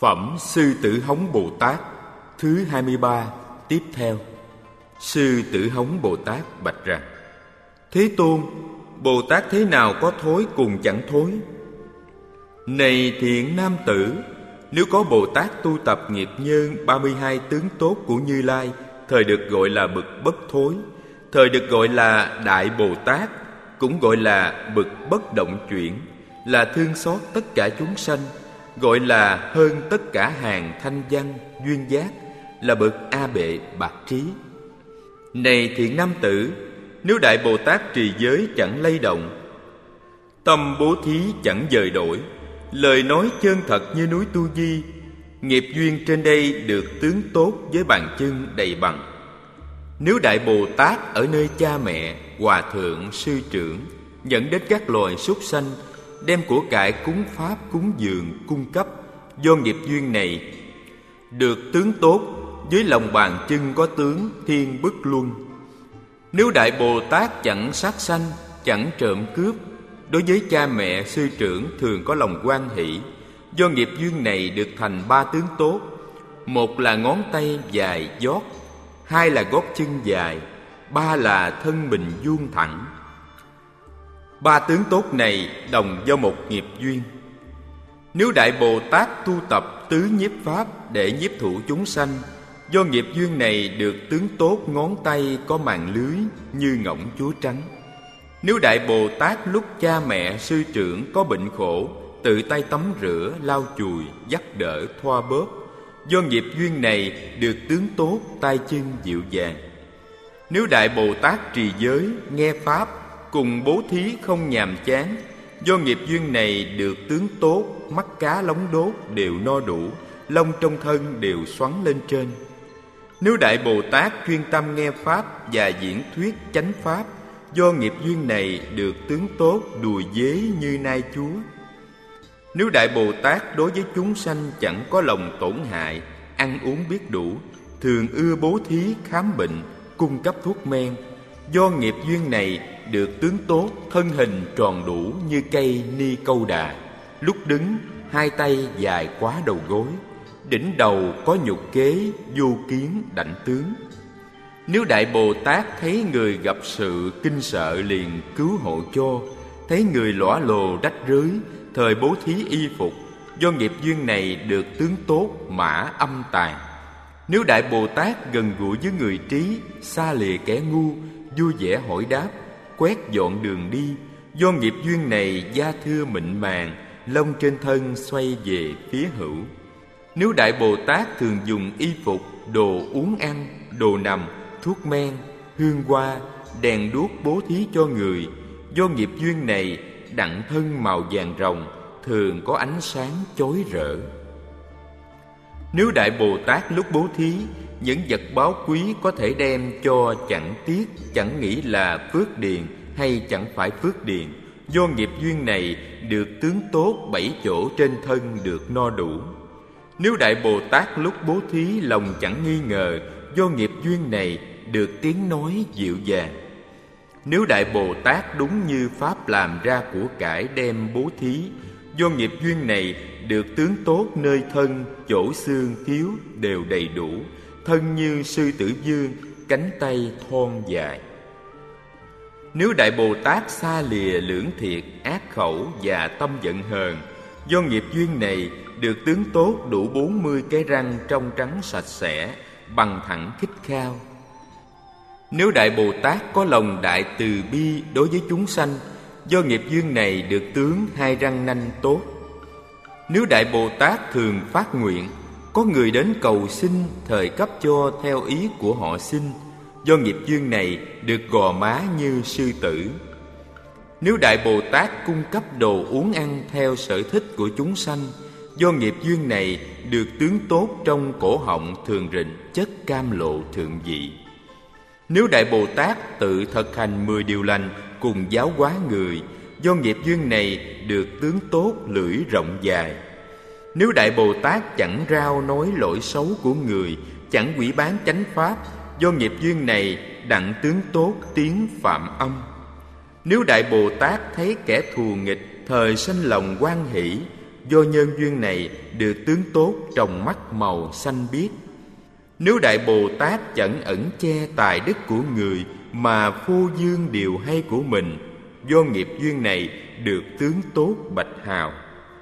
Phẩm Sư Tử Hống Bồ Tát thứ 23 tiếp theo. Sư Tử Hống Bồ Tát bạch rằng: Thế Tôn, Bồ Tát thế nào có thối cùng chẳng thối? Này thiện nam tử, nếu có Bồ Tát tu tập nghiệp nhân 32 tướng tốt của Như Lai, thời được gọi là bậc bất thối, thời được gọi là Đại Bồ Tát, cũng gọi là bậc bất động chuyển, là thương xót tất cả chúng sanh, gọi là hơn tất cả hàng thanh văn duyên giác, là bậc A Bệ bạc trí. Này thiện nam tử, nếu Đại Bồ Tát trì giới chẳng lay động, tâm bố thí chẳng dời đổi, lời nói chân thật như núi Tu Di, nghiệp duyên trên đây được tướng tốt với bàn chân đầy bằng. Nếu Đại Bồ Tát ở nơi cha mẹ, hòa thượng, sư trưởng, dẫn đến các loài súc sanh, đem của cải cúng pháp cúng dường cung cấp, do nghiệp duyên này được tướng tốt, với lòng bàn chân có tướng thiên bức luân. Nếu Đại Bồ Tát chẳng sát sanh, chẳng trộm cướp, đối với cha mẹ sư trưởng thường có lòng hoan hỷ, do nghiệp duyên này được thành 3 tướng tốt. Một là ngón tay dài dót, 2 là gót chân dài, 3 là thân mình vuông thẳng. 3 tướng tốt này đồng do một nghiệp duyên. Nếu Đại Bồ Tát tu tập tứ nhiếp pháp để nhiếp thụ chúng sanh, do nghiệp duyên này được tướng tốt ngón tay có màng lưới như ngỗng chúa trắng. Nếu Đại Bồ Tát lúc cha mẹ sư trưởng có bệnh khổ, tự tay tắm rửa, lau chùi, dắt đỡ, thoa bóp, do nghiệp duyên này được tướng tốt tay chân dịu dàng. Nếu Đại Bồ Tát trì giới, nghe pháp, cùng bố thí không nhàm chán, do nghiệp duyên này được tướng tốt, mắt cá lóng đốt đều no đủ, lông trong thân đều xoắn lên trên. Nếu Đại Bồ Tát chuyên tâm nghe pháp và diễn thuyết chánh pháp, do nghiệp duyên này được tướng tốt, đùi dế như nai chúa. Nếu Đại Bồ Tát đối với chúng sanh chẳng có lòng tổn hại, ăn uống biết đủ, thường ưa bố thí khám bệnh, cung cấp thuốc men, do nghiệp duyên này được tướng tốt, thân hình tròn đủ như cây ni câu đà, lúc đứng 2 tay dài quá đầu gối, đỉnh đầu có nhục kế, vô kiến đảnh tướng. Nếu Đại Bồ Tát thấy người gặp sự kinh sợ liền cứu hộ cho, thấy người lõa lồ rách rưới, thời bố thí y phục, do nghiệp duyên này được tướng tốt, mã âm tàn. Nếu Đại Bồ Tát gần gũi với người trí, xa lìa kẻ ngu, vui vẻ hỏi đáp, quét dọn đường đi, do nghiệp duyên này da thưa mịn màng, lông trên thân xoay về phía hữu. Nếu Đại Bồ Tát thường dùng y phục, đồ uống ăn, đồ nằm, thuốc men, hương hoa, đèn đuốc bố thí cho người, do nghiệp duyên này đặng thân màu vàng ròng, thường có ánh sáng chói rỡ. Nếu Đại Bồ Tát lúc bố thí, những vật báu quý có thể đem cho chẳng tiếc, chẳng nghĩ là phước điền hay chẳng phải phước điền, do nghiệp duyên này được tướng tốt 7 chỗ trên thân được no đủ. Nếu Đại Bồ Tát lúc bố thí lòng chẳng nghi ngờ, do nghiệp duyên này được tiếng nói dịu dàng. Nếu Đại Bồ Tát đúng như pháp làm ra của cải đem bố thí, do nghiệp duyên này được tướng tốt nơi thân, chỗ xương thiếu đều đầy đủ, thân như sư tử vương, cánh tay thon dài. Nếu Đại Bồ Tát xa lìa lưỡng thiệt, ác khẩu và tâm giận hờn, do nghiệp duyên này được tướng tốt đủ 40 cái răng trong trắng sạch sẽ, bằng thẳng khích khao. Nếu Đại Bồ Tát có lòng đại từ bi đối với chúng sanh, do nghiệp duyên này được tướng 2 răng nanh tốt. Nếu Đại Bồ Tát thường phát nguyện, có người đến cầu xin, thời cấp cho theo ý của họ xin, do nghiệp duyên này được gò má như sư tử. Nếu Đại Bồ Tát cung cấp đồ uống ăn theo sở thích của chúng sanh, do nghiệp duyên này được tướng tốt trong cổ họng thường rịnh chất cam lộ thượng vị. Nếu Đại Bồ Tát tự thực hành 10 điều lành cùng giáo hóa người, do nghiệp duyên này được tướng tốt lưỡi rộng dài. Nếu Đại Bồ Tát chẳng rao nói lỗi xấu của người, chẳng quỷ bán chánh pháp, do nghiệp duyên này đặng tướng tốt tiếng phạm âm. Nếu Đại Bồ Tát thấy kẻ thù nghịch, thời sanh lòng hoan hỷ, do nhân duyên này được tướng tốt trong mắt màu xanh biếc. Nếu Đại Bồ Tát chẳng ẩn che tài đức của người mà phô dương điều hay của mình, do nghiệp duyên này được tướng tốt bạch hào.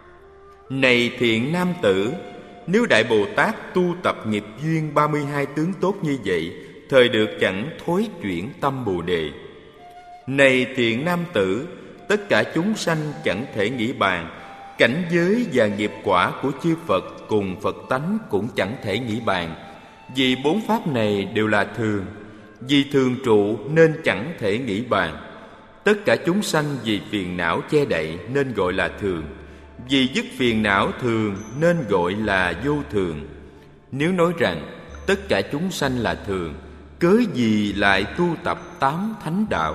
Này thiện nam tử, nếu Đại Bồ Tát tu tập nghiệp duyên 32 tướng tốt như vậy, thời được chẳng thối chuyển tâm Bồ Đề. Này thiện nam tử, tất cả chúng sanh chẳng thể nghĩ bàn, cảnh giới và nghiệp quả của chư Phật cùng Phật tánh cũng chẳng thể nghĩ bàn. Vì bốn pháp này đều là thường, vì thường trụ nên chẳng thể nghĩ bàn. Tất cả chúng sanh vì phiền não che đậy nên gọi là thường, vì dứt phiền não thường nên gọi là vô thường. Nếu nói rằng tất cả chúng sanh là thường, cớ gì lại tu tập 8 thánh đạo?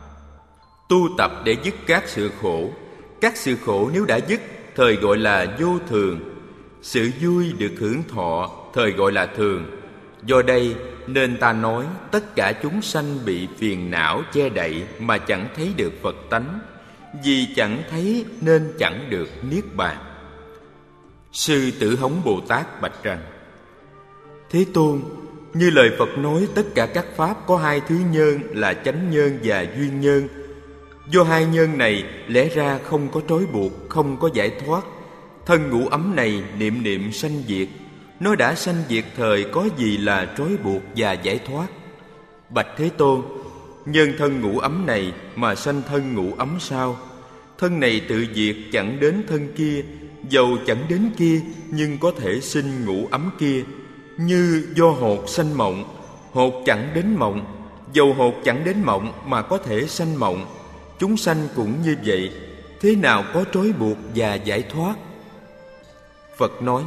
Tu tập để dứt các sự khổ. Các sự khổ nếu đã dứt, thời gọi là vô thường. Sự vui được hưởng thọ, thời gọi là thường. Do đây nên ta nói tất cả chúng sanh bị phiền não che đậy mà chẳng thấy được Phật tánh. Vì chẳng thấy nên chẳng được niết bàn. Sư Tử Hống Bồ Tát bạch rằng: Thế Tôn, như lời Phật nói, tất cả các pháp có hai thứ nhân là chánh nhân và duyên nhân. Do hai nhân này lẽ ra không có trói buộc, không có giải thoát. Thân ngũ ấm này niệm niệm sanh diệt. Nó đã sanh diệt thời, có gì là trói buộc và giải thoát? Bạch Thế Tôn, nhân thân ngũ ấm này mà sanh thân ngũ ấm sao? Thân này tự diệt chẳng đến thân kia, dầu chẳng đến kia nhưng có thể sinh ngũ ấm kia. Như do hột sanh mộng, hột chẳng đến mộng, dầu hột chẳng đến mộng mà có thể sanh mộng. Chúng sanh cũng như vậy, thế nào có trói buộc và giải thoát? Phật nói: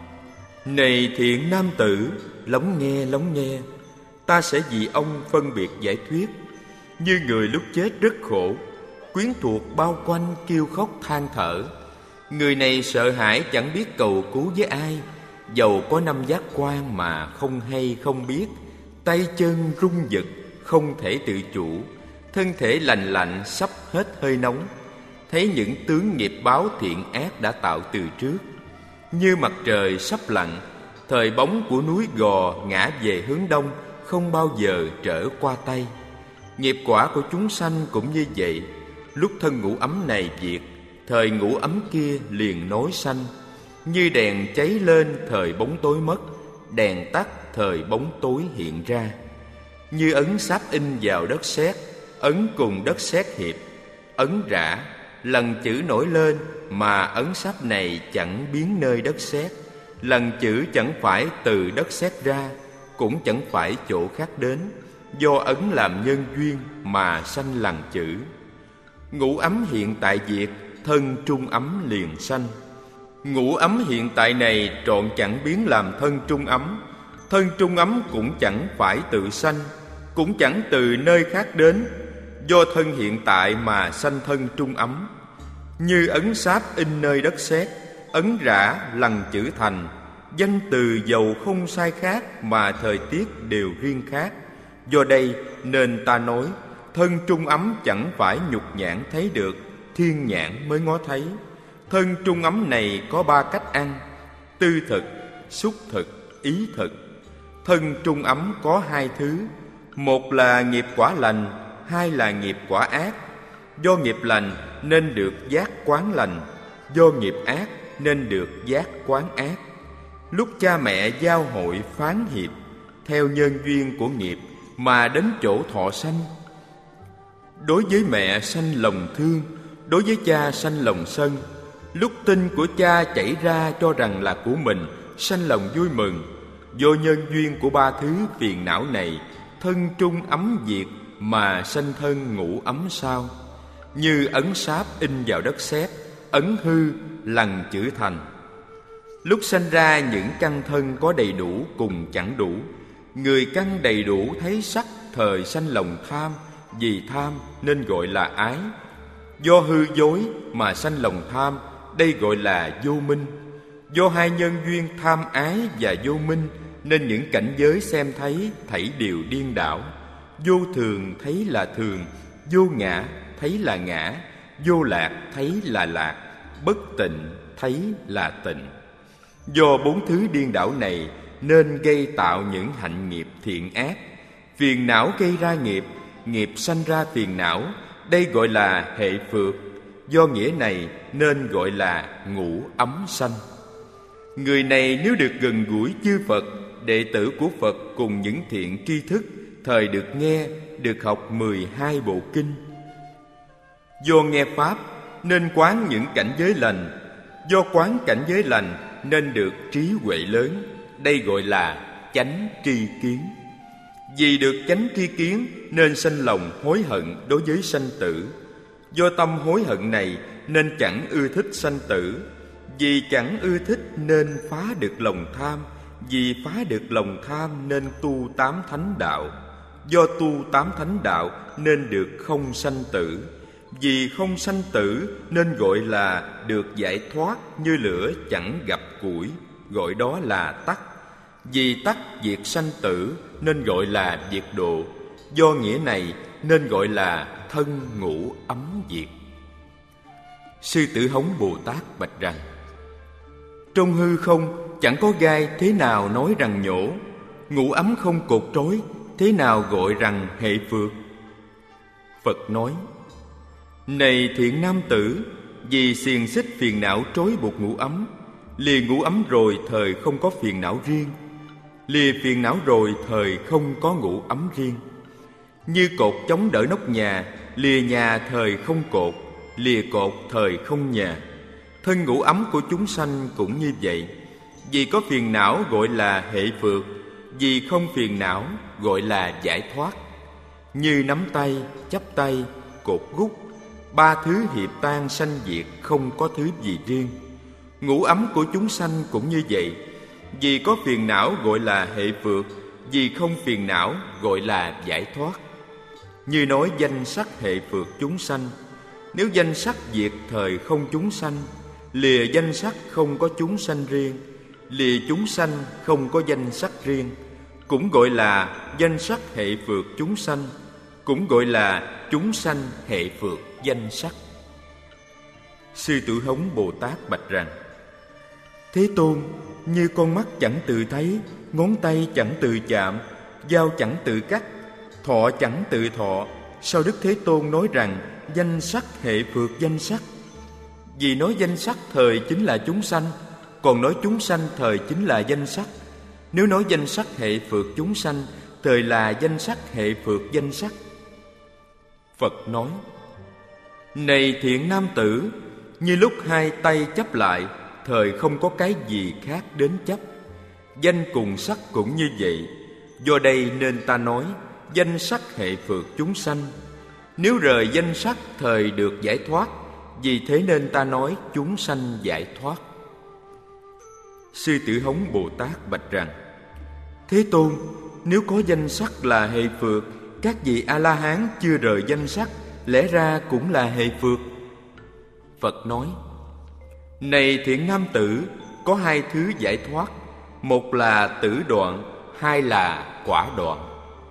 Này thiện nam tử, lắng nghe, ta sẽ vì ông phân biệt giải thuyết. Như người lúc chết rất khổ, quyến thuộc bao quanh kêu khóc than thở. Người này sợ hãi chẳng biết cầu cứu với ai, dầu có 5 giác quan mà không hay không biết, tay chân rung giật không thể tự chủ, thân thể lành lạnh sắp hết hơi nóng. Thấy những tướng nghiệp báo thiện ác đã tạo từ trước. Như mặt trời sắp lặn, thời bóng của núi Gò ngã về hướng đông, không bao giờ trở qua Tây. Nghiệp quả của chúng sanh cũng như vậy. Lúc thân ngũ ấm này diệt, thời ngũ ấm kia liền nối sanh. Như đèn cháy lên, thời bóng tối mất, đèn tắt, thời bóng tối hiện ra. Như ấn sáp in vào đất sét, ấn cùng đất sét hiệp. Ấn rã, lần chữ nổi lên, mà ấn sáp này chẳng biến nơi đất sét. Lần chữ chẳng phải từ đất sét ra, cũng chẳng phải chỗ khác đến. Do ấn làm nhân duyên mà sanh lần chữ. Ngũ ấm hiện tại diệt, thân trung ấm liền sanh. Ngũ ấm hiện tại này trọn chẳng biến làm thân trung ấm. Thân trung ấm cũng chẳng phải tự sanh, cũng chẳng từ nơi khác đến. Do thân hiện tại mà sanh thân trung ấm. Như ấn sáp in nơi đất sét, ấn rã lần chữ thành. Danh từ dầu không sai khác, mà thời tiết đều riêng khác. Do đây nên ta nói thân trung ấm chẳng phải nhục nhãn thấy được, thiên nhãn mới ngó thấy. Thân trung ấm này có 3 cách ăn: tư thực, xúc thực, ý thực. Thân trung ấm có 2 thứ: một là nghiệp quả lành, 2 là nghiệp quả ác. Do nghiệp lành nên được giác quán lành, do nghiệp ác nên được giác quán ác. Lúc cha mẹ giao hội phán hiệp, theo nhân duyên của nghiệp mà đến chỗ thọ sanh. Đối với mẹ sanh lòng thương, đối với cha sanh lòng sân. Lúc tinh của cha chảy ra cho rằng là của mình, sanh lòng vui mừng. Do nhân duyên của 3 thứ phiền não này, thân trung ấm diệt mà sanh thân ngũ ấm sao? Như ấn sáp in vào đất sét, ấn hư lần chữ thành. Lúc sanh ra những căn thân có đầy đủ cùng chẳng đủ. Người căn đầy đủ thấy sắc, thời sanh lòng tham. Vì tham nên gọi là ái. Do hư dối mà sanh lòng tham, đây gọi là vô minh. Do 2 nhân duyên tham ái và vô minh, nên những cảnh giới xem thấy thảy đều điên đảo. Vô thường thấy là thường, vô ngã thấy là ngã, vô lạc thấy là lạc, bất tịnh thấy là tịnh. Do bốn thứ điên đảo này nên gây tạo những hạnh nghiệp thiện ác. Phiền não gây ra nghiệp, nghiệp sanh ra phiền não, đây gọi là hệ phược. Do nghĩa này nên gọi là ngũ ấm sanh. Người này nếu được gần gũi chư Phật, đệ tử của Phật cùng những thiện tri thức, thời được nghe, được học 12 bộ kinh. Do nghe Pháp nên quán những cảnh giới lành. Do quán cảnh giới lành nên được trí huệ lớn, đây gọi là chánh tri kiến. Vì được chánh tri kiến nên sanh lòng hối hận đối với sanh tử. Do tâm hối hận này nên chẳng ưa thích sanh tử. Vì chẳng ưa thích nên phá được lòng tham. Vì phá được lòng tham nên tu tám thánh đạo. Do tu tám thánh đạo nên được không sanh tử. Vì không sanh tử nên gọi là được giải thoát như lửa chẳng gặp củi, gọi đó là tắc. Vì tắc diệt sanh tử nên gọi là diệt độ. Do nghĩa này nên gọi là thân ngũ ấm diệt. Sư Tử Hống Bồ Tát bạch rằng: trong hư không chẳng có gai, thế nào nói rằng nhổ? Ngũ ấm không cột trói, thế nào gọi rằng hệ phược? Phật nói: này thiện nam tử, vì xiềng xích phiền não trói buộc ngũ ấm, lìa ngũ ấm rồi thời không có phiền não riêng, lìa phiền não rồi thời không có ngũ ấm riêng. Như cột chống đỡ nóc nhà, lìa nhà thời không cột, lìa cột thời không nhà. Thân ngũ ấm của chúng sanh cũng như vậy. Vì có phiền não gọi là hệ phược, vì không phiền não gọi là giải thoát. Như nắm tay, chắp tay, cột gút, ba thứ hiệp tan sanh diệt, không có thứ gì riêng. Ngũ ấm của chúng sanh cũng như vậy. Vì có phiền não gọi là hệ phược, vì không phiền não gọi là giải thoát. Như nói danh sắc hệ phược chúng sanh. Nếu danh sắc diệt thời không chúng sanh, lìa danh sắc không có chúng sanh riêng, lìa chúng sanh không có danh sắc riêng, cũng gọi là danh sắc hệ phược chúng sanh, cũng gọi là chúng sanh hệ phược danh sắc. Sư Tử Hống Bồ Tát bạch rằng: Thế Tôn, như con mắt chẳng tự thấy, ngón tay chẳng tự chạm, dao chẳng tự cắt, thọ chẳng tự thọ, sao Đức Thế Tôn nói rằng danh sắc hệ phược danh sắc? Vì nói danh sắc thời chính là chúng sanh, còn nói chúng sanh thời chính là danh sắc. Nếu nói danh sắc hệ phược chúng sanh, thời là danh sắc hệ phược danh sắc. Phật nói: này thiện nam tử, như lúc hai tay chấp lại, thời không có cái gì khác đến chấp. Danh cùng sắc cũng như vậy. Do đây nên ta nói danh sắc hệ phược chúng sanh. Nếu rời danh sắc thời được giải thoát, vì thế nên ta nói chúng sanh giải thoát. Sư Tử Hống Bồ Tát bạch rằng: Thế Tôn, nếu có danh sắc là hệ phược, các vị A-la-hán chưa rời danh sắc, lẽ ra cũng là hệ phược. Phật nói: này thiện nam tử, có hai thứ giải thoát, một là tử đoạn, hai là quả đoạn.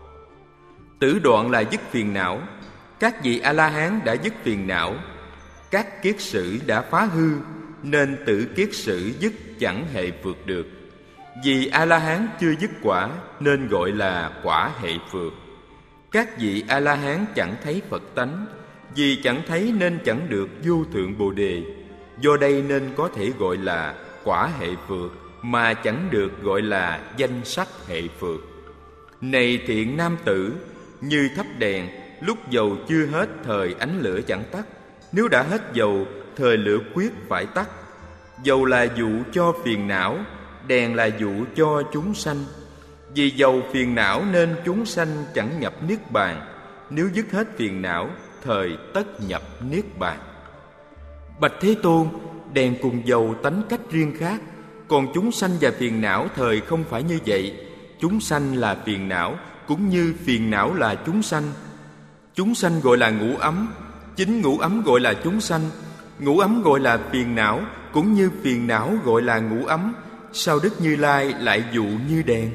Tử đoạn là dứt phiền não. Các vị A-la-hán đã dứt phiền não. Các kiết sử đã phá hư, nên tử kiết sử dứt chẳng hệ phược được. Vì A-la-hán chưa dứt quả, nên gọi là quả hệ phược. Các vị A-la-hán chẳng thấy Phật tánh. Vì chẳng thấy nên chẳng được vô thượng Bồ Đề. Do đây nên có thể gọi là quả hệ phược, mà chẳng được gọi là danh sắc hệ phược. Này thiện nam tử, như thắp đèn, lúc dầu chưa hết thời ánh lửa chẳng tắt. Nếu đã hết dầu, thời lửa quyết phải tắt. Dầu là dụ cho phiền não, đèn là dụ cho chúng sanh. Vì dầu phiền não nên chúng sanh chẳng nhập niết bàn. Nếu dứt hết phiền não, thời tất nhập niết bàn. Bạch Thế Tôn, đèn cùng dầu tánh cách riêng khác, còn chúng sanh và phiền não thời không phải như vậy. Chúng sanh là phiền não, cũng như phiền não là chúng sanh. Chúng sanh gọi là ngũ ấm, chính ngũ ấm gọi là chúng sanh. Ngũ ấm gọi là phiền não, cũng như phiền não gọi là ngũ ấm. Sao Đức Như Lai lại dụ như đèn?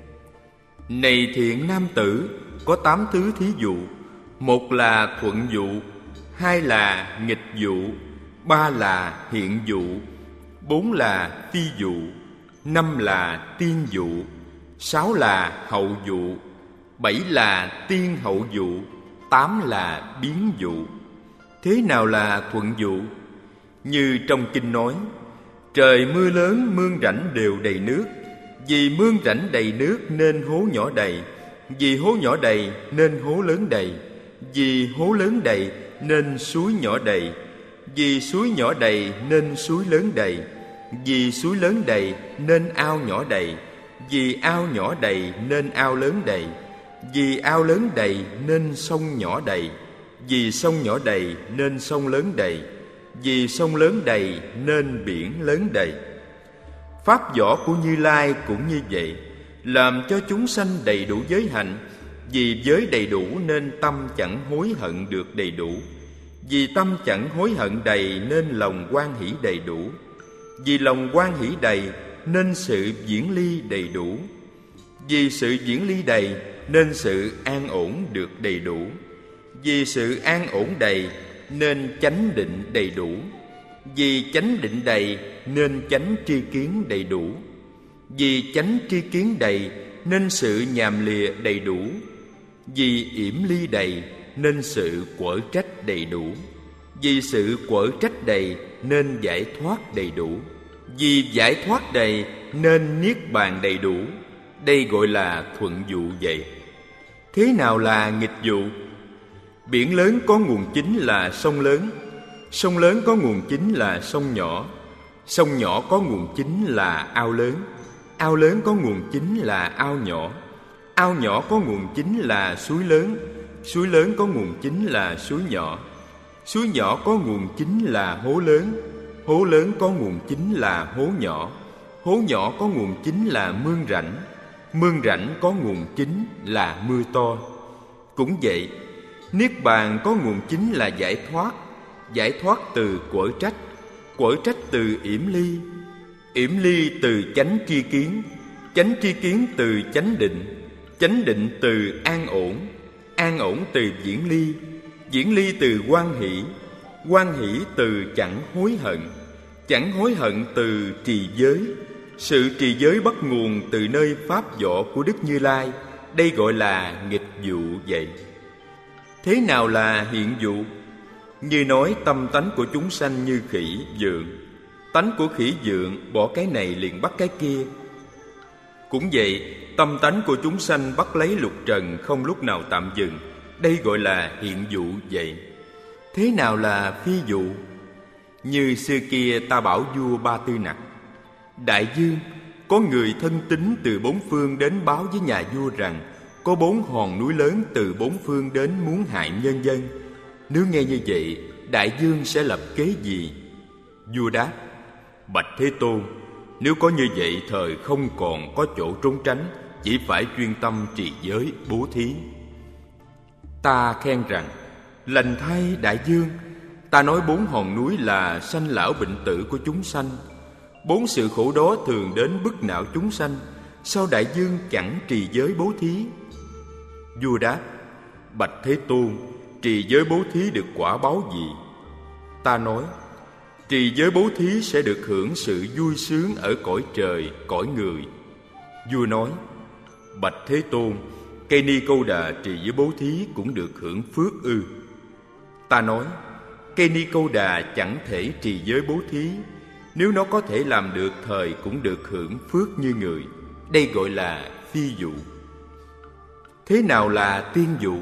Này thiện nam tử, có 8 thứ thí dụ. Một là thuận dụ, hai là nghịch dụ, ba là hiện dụ, 4 là phi dụ, 5 là tiên dụ, 6 là hậu dụ, 7 là tiên hậu dụ, 8 là biến dụ. Thế nào là thuận dụ? Như trong kinh nói, trời mưa lớn, mương rãnh đều đầy nước. Vì mương rãnh đầy nước nên hố nhỏ đầy. Vì hố nhỏ đầy nên hố lớn đầy. Vì hố lớn đầy nên suối nhỏ đầy. Vì suối nhỏ đầy nên suối lớn đầy. Vì suối lớn đầy nên ao nhỏ đầy. Vì ao nhỏ đầy nên ao lớn đầy. Vì ao lớn đầy nên sông nhỏ đầy. Vì sông nhỏ đầy nên sông lớn đầy. Vì sông lớn đầy nên biển lớn đầy. Pháp võ của Như Lai cũng như vậy, làm cho chúng sanh đầy đủ giới hạnh. Vì giới đầy đủ nên tâm chẳng hối hận được đầy đủ. Vì tâm chẳng hối hận đầy nên lòng hoan hỷ đầy đủ. Vì lòng hoan hỷ đầy nên sự viễn ly đầy đủ. Vì sự viễn ly đầy nên sự an ổn được đầy đủ. Vì sự an ổn đầy nên chánh định đầy đủ. Vì chánh định đầy nên chánh tri kiến đầy đủ. Vì chánh tri kiến đầy nên sự nhàm lìa đầy đủ. Vì yểm ly đầy nên sự quở trách đầy đủ. Vì sự quở trách đầy nên giải thoát đầy đủ. Vì giải thoát đầy nên niết bàn đầy đủ. Đây gọi là thuận dụ vậy. Thế nào là nghịch dụ? Biển lớn có nguồn chính là sông lớn. Sông lớn có nguồn chính là sông nhỏ. Sông nhỏ có nguồn chính là ao lớn. Ao lớn có nguồn chính là ao nhỏ. Ao nhỏ có nguồn chính là suối lớn. Suối lớn có nguồn chính là suối nhỏ. Suối nhỏ có nguồn chính là hố lớn. Hố lớn có nguồn chính là hố nhỏ. Hố nhỏ có nguồn chính là mương rãnh. Mương rãnh có nguồn chính là mưa to. Cũng vậy, niết bàn có nguồn chính là giải thoát. Giải thoát từ quở trách. Quở trách từ yểm ly. Yểm ly từ chánh tri kiến. Chánh tri kiến từ chánh định. Chánh định từ an ổn. An ổn từ viễn ly. Viễn ly từ hoan hỷ. Hoan hỷ từ chẳng hối hận. Chẳng hối hận từ trì giới. Sự trì giới bắt nguồn từ nơi pháp võ của Đức Như Lai. Đây gọi là nghịch dụ vậy. Thế nào là hiện dụ? Như nói tâm tánh của chúng sanh như khỉ, vượn. Tánh của khỉ vượn bỏ cái này liền bắt cái kia. Cũng vậy, tâm tánh của chúng sanh bắt lấy lục trần không lúc nào tạm dừng. Đây gọi là hiện dụ vậy. Thế nào là phi dụ? Như xưa kia ta bảo vua Ba Tư Nặc: Đại vương, có người thân tín từ bốn phương đến báo với nhà vua rằng có 4 hòn núi lớn từ 4 phương đến muốn hại nhân dân. Nếu nghe như vậy, đại vương sẽ lập kế gì? Vua đáp: Bạch Thế Tôn, nếu có như vậy thời không còn có chỗ trốn tránh, chỉ phải chuyên tâm trì giới bố thí. Ta khen rằng: Lành thay đại vương, ta nói 4 hòn núi là sanh lão bệnh tử của chúng sanh. 4 sự khổ đó thường đến bức não chúng sanh. Sao đại vương chẳng trì giới bố thí? Vua đáp: Bạch Thế Tôn, trì giới bố thí được quả báo gì? Ta nói: Trì giới bố thí sẽ được hưởng sự vui sướng ở cõi trời, cõi người. Vua nói: Bạch Thế Tôn, cây ni câu đà trì giới bố thí cũng được hưởng phước ư? Ta nói: Cây ni câu đà chẳng thể trì giới bố thí. Nếu nó có thể làm được thời cũng được hưởng phước như người. Đây gọi là phi dụ. Thế nào là tiên dụ?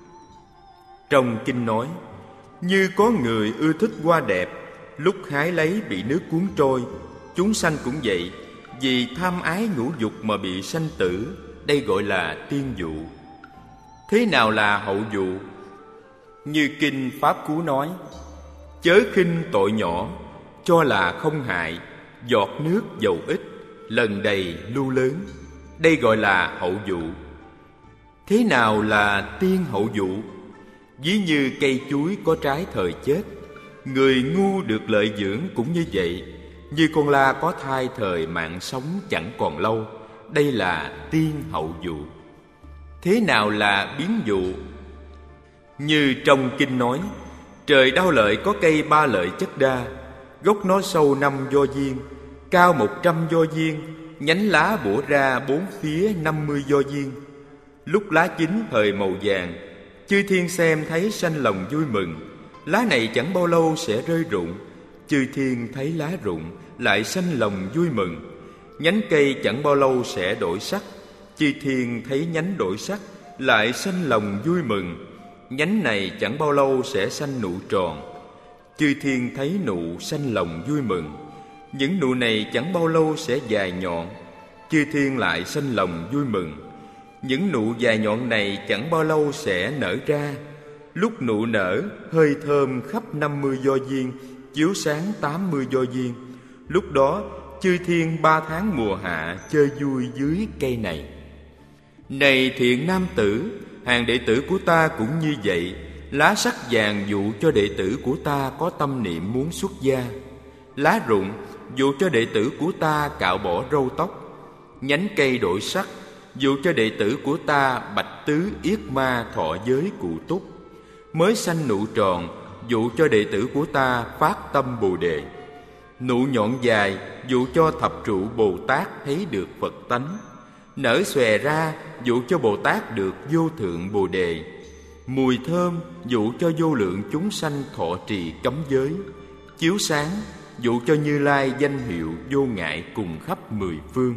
Trong kinh nói: Như có người ưa thích hoa đẹp, lúc hái lấy bị nước cuốn trôi. Chúng sanh cũng vậy, vì tham ái ngũ dục mà bị sanh tử. Đây gọi là tiên dụ. Thế nào là hậu dụ? Như kinh Pháp Cú nói: Chớ khinh tội nhỏ, cho là không hại. Giọt nước dầu ít, lần đầy lu lớn. Đây gọi là hậu dụ. Thế nào là tiên hậu dụ? Ví như cây chuối có trái thời chết. Người ngu được lợi dưỡng cũng như vậy. Như con la có thai thời mạng sống chẳng còn lâu. Đây là tiên hậu dụ. Thế nào là biến dụ? Như trong kinh nói: Trời Đao Lợi có cây 3 lợi chất đa. Gốc nó sâu 5 do viên, cao 100 do viên, nhánh lá bủa ra bốn phía 50 do viên. Lúc lá chín thời màu vàng, chư thiên xem thấy sanh lòng vui mừng. Lá này chẳng bao lâu sẽ rơi rụng. Chư thiên thấy lá rụng, lại sanh lòng vui mừng. Nhánh cây chẳng bao lâu sẽ đổi sắc. Chư thiên thấy nhánh đổi sắc, lại sanh lòng vui mừng. Nhánh này chẳng bao lâu sẽ sanh nụ tròn. Chư thiên thấy nụ sanh lòng vui mừng. Những nụ này chẳng bao lâu sẽ dài nhọn. Chư thiên lại sanh lòng vui mừng. Những nụ dài nhọn này chẳng bao lâu sẽ nở ra. Lúc nụ nở, hơi thơm khắp 50 do viên, chiếu sáng 80 do viên. Lúc đó, chư thiên 3 tháng mùa hạ chơi vui dưới cây này. Này thiện nam tử, hàng đệ tử của ta cũng như vậy. Lá sắc vàng dụ cho đệ tử của ta có tâm niệm muốn xuất gia. Lá rụng dụ cho đệ tử của ta cạo bỏ râu tóc. Nhánh cây đổi sắc dụ cho đệ tử của ta bạch tứ yết ma thọ giới cụ túc. Mới sanh nụ tròn dụ cho đệ tử của ta phát tâm Bồ Đề. Nụ nhọn dài dụ cho thập trụ Bồ Tát thấy được Phật tánh. Nở xòe ra dụ cho Bồ Tát được vô thượng Bồ Đề. Mùi thơm dụ cho vô lượng chúng sanh thọ trì cấm giới. Chiếu sáng dụ cho Như Lai danh hiệu vô ngại cùng khắp 10 phương.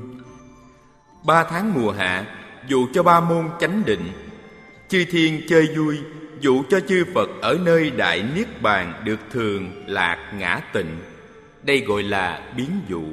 3 tháng mùa hạ dụ cho 3 môn chánh định. Chư thiên chơi vui dụ cho chư Phật ở nơi đại niết bàn được thường lạc ngã tịnh. Đây gọi là biến dụ.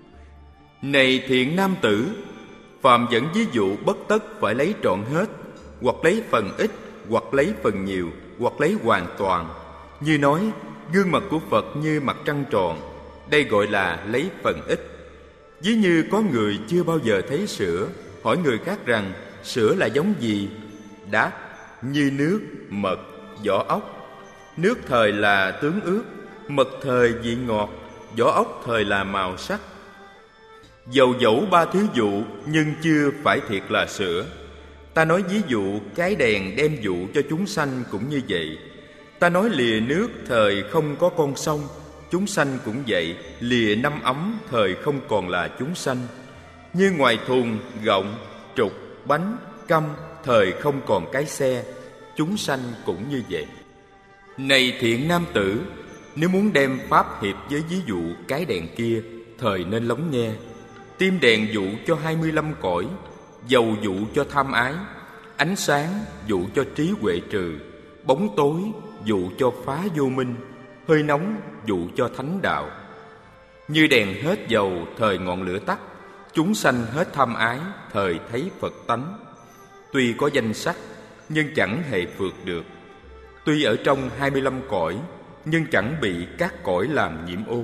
Này thiện nam tử, phàm dẫn ví dụ bất tất phải lấy trọn hết, hoặc lấy phần ít, hoặc lấy phần nhiều, hoặc lấy hoàn toàn. Như nói gương mặt của Phật như mặt trăng tròn, đây gọi là lấy phần ít. Ví như có người chưa bao giờ thấy sữa, hỏi người khác rằng sữa là giống gì? Đáp: như nước, mật, vỏ ốc. Nước thời là tướng ướt, mật thời vị ngọt, vỏ ốc thời là màu sắc. Dầu dẫu 3 thứ dụ nhưng chưa phải thiệt là sữa. Ta nói ví dụ cái đèn đem dụ cho chúng sanh cũng như vậy. Ta nói lìa nước thời không có con sông, chúng sanh cũng vậy. Lìa năm ấm thời không còn là chúng sanh. Như ngoài thùng, gọng, trục, bánh, căm thời không còn cái xe, chúng sanh cũng như vậy. Này thiện nam tử, nếu muốn đem pháp hiệp với ví dụ cái đèn kia, thời nên lắng nghe. Tim đèn dụ cho 25 cõi, dầu dụ cho tham ái, ánh sáng dụ cho trí huệ trừ, bóng tối dụ cho phá vô minh, hơi nóng dụ cho thánh đạo. Như đèn hết dầu thời ngọn lửa tắt, chúng sanh hết tham ái thời thấy Phật tánh. Tuy có danh sắc nhưng chẳng hề vượt được. Tuy ở trong 25 cõi nhưng chẳng bị các cõi làm nhiễm ô.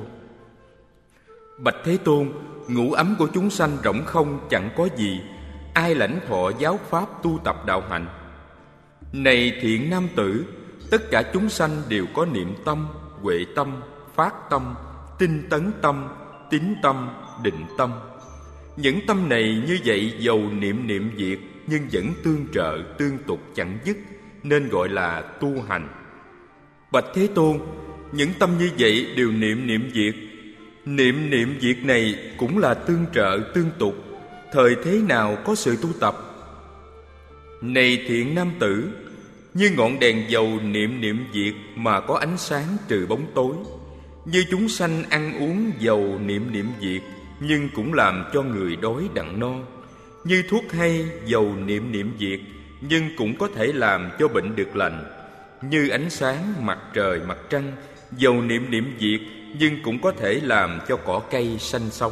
Bạch Thế Tôn, ngũ ấm của chúng sanh rỗng không chẳng có gì. Ai lãnh thọ giáo pháp tu tập đạo hạnh? Này thiện nam tử, tất cả chúng sanh đều có niệm tâm, huệ tâm, phát tâm, tinh tấn tâm, tín tâm, định tâm. Những tâm này như vậy dầu niệm niệm diệt nhưng vẫn tương trợ, tương tục chẳng dứt, nên gọi là tu hành. Bạch Thế Tôn, những tâm như vậy đều niệm niệm diệt. Niệm niệm diệt này cũng là tương trợ, tương tục. Thời thế nào có sự tu tập? Này thiện nam tử, như ngọn đèn dầu niệm niệm diệt mà có ánh sáng trừ bóng tối. Như chúng sanh ăn uống dầu niệm niệm diệt nhưng cũng làm cho người đói đặng no. Như thuốc hay dầu niệm niệm diệt nhưng cũng có thể làm cho bệnh được lành. Như ánh sáng mặt trời mặt trăng, dầu niệm niệm diệt nhưng cũng có thể làm cho cỏ cây sanh sống.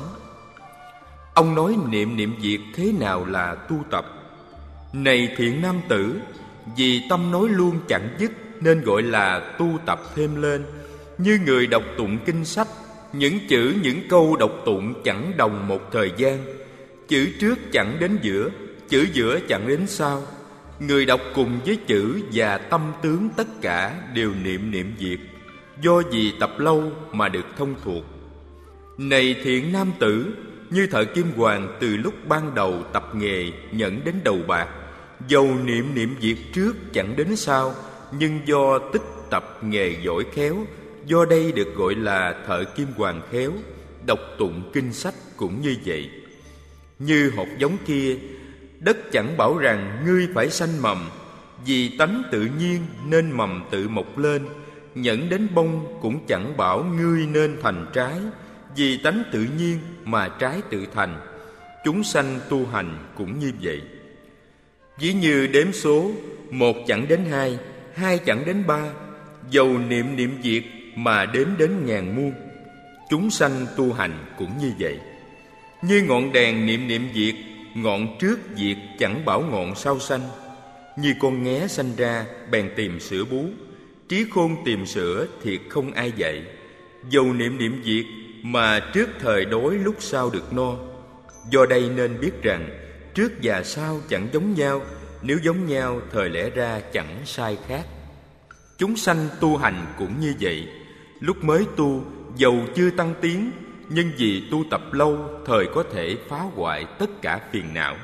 Ông nói niệm niệm diệt thế nào là tu tập? Này thiện nam tử, vì tâm nói luôn chẳng dứt nên gọi là tu tập thêm lên. Như người đọc tụng kinh sách, những chữ những câu đọc tụng chẳng đồng một thời gian. Chữ trước chẳng đến giữa, chữ giữa chẳng đến sau. Người đọc cùng với chữ và tâm tướng tất cả đều niệm niệm diệt. Do vì tập lâu mà được thông thuộc. Này thiện nam tử, như thợ kim hoàn từ lúc ban đầu tập nghề nhận đến đầu bạc, dầu niệm niệm diệt trước chẳng đến sau, nhưng do tích tập nghề giỏi khéo, do đây được gọi là thợ kim hoàn khéo, đọc tụng kinh sách cũng như vậy. Như hột giống kia, đất chẳng bảo rằng ngươi phải sanh mầm, vì tánh tự nhiên nên mầm tự mọc lên. Nhẫn đến bông cũng chẳng bảo ngươi nên thành trái, vì tánh tự nhiên mà trái tự thành. Chúng sanh tu hành cũng như vậy. Ví như đếm số, 1 chẳng đến 2, 2 chẳng đến 3, dầu niệm niệm diệt mà đếm đến ngàn muôn. Chúng sanh tu hành cũng như vậy. Như ngọn đèn niệm niệm diệt, ngọn trước diệt chẳng bảo ngọn sau sanh. Như con nghé sanh ra bèn tìm sữa bú, trí khôn tìm sữa thiệt không ai dạy. Dầu niệm niệm diệt mà trước thời đói lúc sau được no. Do đây nên biết rằng trước và sau chẳng giống nhau, nếu giống nhau thời lẽ ra chẳng sai khác. Chúng sanh tu hành cũng như vậy. Lúc mới tu, dầu chưa tăng tiến, nhưng vì tu tập lâu, thời có thể phá hoại tất cả phiền não.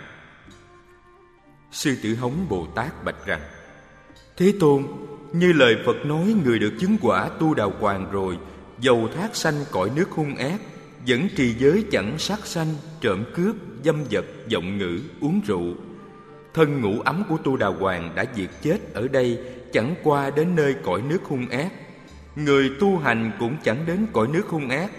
Sư Tử Hống Bồ Tát bạch rằng: Thế Tôn, như lời Phật nói, người được chứng quả tu đào hoàng rồi, dầu thác sanh cõi nước hung ác, vẫn trì giới chẳng sát sanh, trộm cướp, dâm vật, vọng ngữ, uống rượu. Thân ngũ ấm của tu đào hoàng đã diệt chết ở đây, chẳng qua đến nơi cõi nước hung ác. Người tu hành cũng chẳng đến cõi nước hung ác.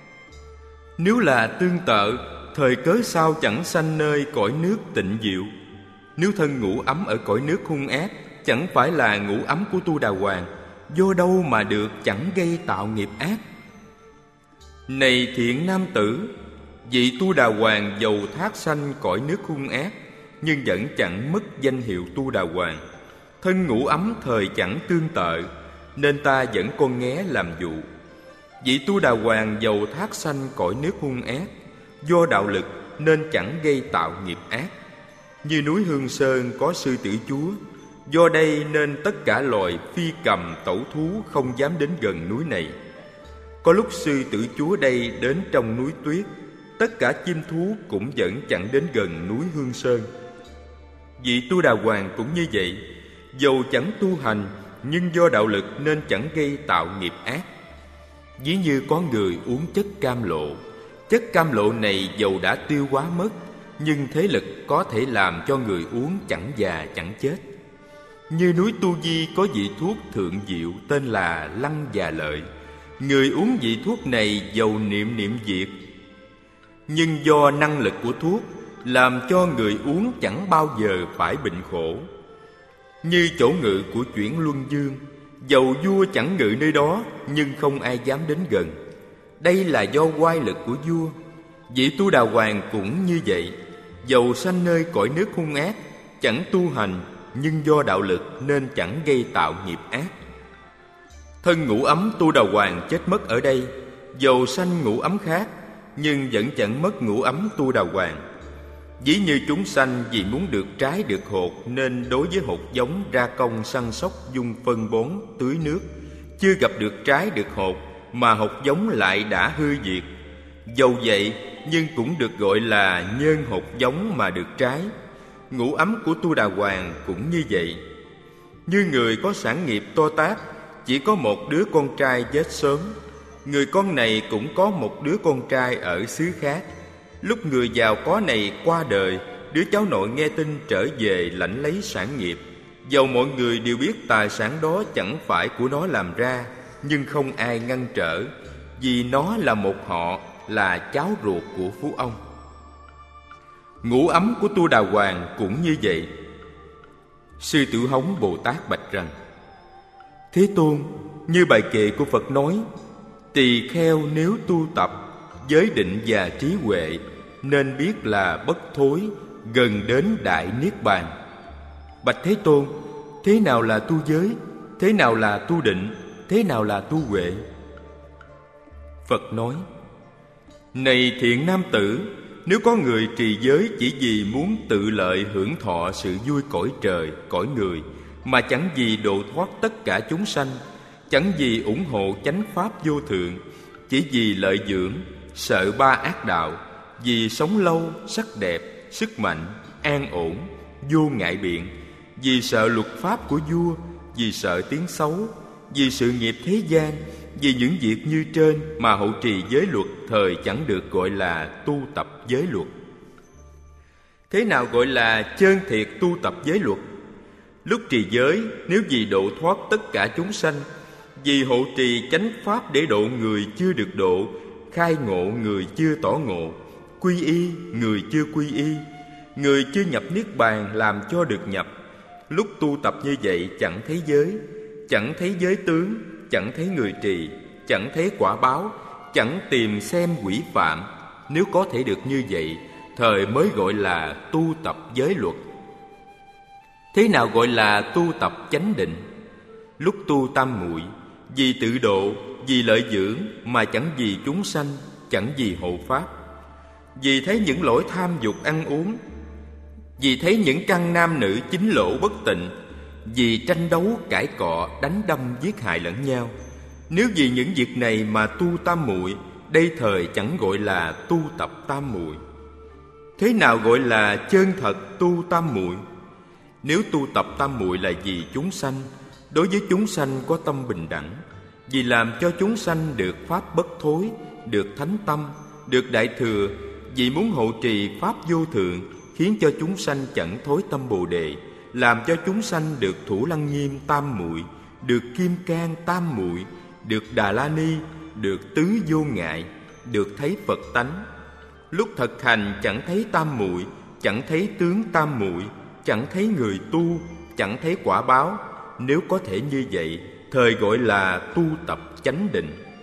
Nếu là tương tự, thời cớ sao chẳng sanh nơi cõi nước tịnh diệu? Nếu thân ngũ ấm ở cõi nước hung ác, chẳng phải là ngũ ấm của tu đào hoàng, do đâu mà được chẳng gây tạo nghiệp ác? Này thiện nam tử, vị tu đào hoàng dầu thác sanh cõi nước hung ác, nhưng vẫn chẳng mất danh hiệu tu đào hoàng. Thân ngũ ấm thời chẳng tương tự, nên ta vẫn con nghé làm dụ. Vị tu đào hoàng dầu thác sanh cõi nước hung ác, do đạo lực nên chẳng gây tạo nghiệp ác. Như núi Hương Sơn có sư tử chúa, do đây nên tất cả loài phi cầm tẩu thú không dám đến gần núi này. Có lúc sư tử chúa đây đến trong núi tuyết, tất cả chim thú cũng vẫn chẳng đến gần núi Hương Sơn. Vị tu đà hoàng cũng như vậy, dầu chẳng tu hành, nhưng do đạo lực nên chẳng gây tạo nghiệp ác. Ví như có người uống chất cam lộ, chất cam lộ này dầu đã tiêu hóa mất, nhưng thế lực có thể làm cho người uống chẳng già chẳng chết. Như núi Tu Di có vị thuốc thượng diệu tên là Lăng Già Lợi. Người uống vị thuốc này dầu niệm niệm diệt, nhưng do năng lực của thuốc làm cho người uống chẳng bao giờ phải bệnh khổ. Như chỗ ngự của chuyển Luân Dương, dầu vua chẳng ngự nơi đó, nhưng không ai dám đến gần. Đây là do oai lực của vua. Vị tu đà hoàng cũng như vậy, dầu sanh nơi cõi nước hung ác, chẳng tu hành, nhưng do đạo lực nên chẳng gây tạo nghiệp ác. Thân ngũ ấm tu đà hoàng chết mất ở đây, dầu sanh ngũ ấm khác, nhưng vẫn chẳng mất ngũ ấm tu đà hoàng. Ví như chúng sanh vì muốn được trái được hột, nên đối với hột giống ra công săn sóc dung phân bón tưới nước, chưa gặp được trái được hột mà hột giống lại đã hư diệt. Dầu vậy nhưng cũng được gọi là nhân hột giống mà được trái. Ngũ ấm của tu đà hoàng cũng như vậy. Như người có sản nghiệp to tát, chỉ có một đứa con trai chết sớm. Người con này cũng có một đứa con trai ở xứ khác. Lúc người giàu có này qua đời, đứa cháu nội nghe tin trở về lãnh lấy sản nghiệp. Dầu mọi người đều biết tài sản đó chẳng phải của nó làm ra, nhưng không ai ngăn trở, vì nó là một họ, là cháu ruột của phú ông. Ngũ ấm của tu đà hoàng cũng như vậy. Sư Tử Hống Bồ Tát bạch rằng: Thế Tôn, như bài kệ của Phật nói, tỳ kheo nếu tu tập giới định và trí huệ, nên biết là bất thối, gần đến đại niết bàn. Bạch Thế Tôn, thế nào là tu giới? Thế nào là tu định? Thế nào là tu huệ? Phật nói: Này thiện nam tử, nếu có người trì giới chỉ vì muốn tự lợi hưởng thọ sự vui cõi trời, cõi người, mà chẳng vì độ thoát tất cả chúng sanh, chẳng vì ủng hộ chánh pháp vô thượng, chỉ vì lợi dưỡng, sợ ba ác đạo, vì sống lâu, sắc đẹp, sức mạnh, an ổn, vô ngại biện, vì sợ luật pháp của vua, vì sợ tiếng xấu, vì sự nghiệp thế gian, vì những việc như trên mà hộ trì giới luật, thời chẳng được gọi là tu tập giới luật. Thế nào gọi là chân thiệt tu tập giới luật? Lúc trì giới, nếu vì độ thoát tất cả chúng sanh, vì hộ trì chánh pháp để độ người chưa được độ, khai ngộ người chưa tỏ ngộ, quy y người chưa quy y, người chưa nhập niết bàn làm cho được nhập. Lúc tu tập như vậy chẳng thấy giới, chẳng thấy giới tướng, chẳng thấy người trì, chẳng thấy quả báo, chẳng tìm xem quỷ phạm. Nếu có thể được như vậy, thời mới gọi là tu tập giới luật. Thế nào gọi là tu tập chánh định? Lúc tu tam muội, vì tự độ, vì lợi dưỡng mà chẳng vì chúng sanh, chẳng vì hộ pháp. Vì thấy những lỗi tham dục ăn uống, vì thấy những căn nam nữ chính lỗ bất tịnh, vì tranh đấu cãi cọ đánh đâm giết hại lẫn nhau. Nếu vì những việc này mà tu tam muội, đây thời chẳng gọi là tu tập tam muội. Thế nào gọi là chân thật tu tam muội? Nếu tu tập tam muội là vì chúng sanh, đối với chúng sanh có tâm bình đẳng, vì làm cho chúng sanh được pháp bất thối, được thánh tâm, được đại thừa, vì muốn hộ trì pháp vô thượng, khiến cho chúng sanh chẳng thối tâm Bồ Đề, làm cho chúng sanh được Thủ Lăng Nghiêm tam muội, được Kim Cang tam muội, được Đà La Ni, được tứ vô ngại, được thấy Phật tánh. Lúc thực hành chẳng thấy tam muội, chẳng thấy tướng tam muội, chẳng thấy người tu, chẳng thấy quả báo. Nếu có thể như vậy, thời gọi là tu tập chánh định.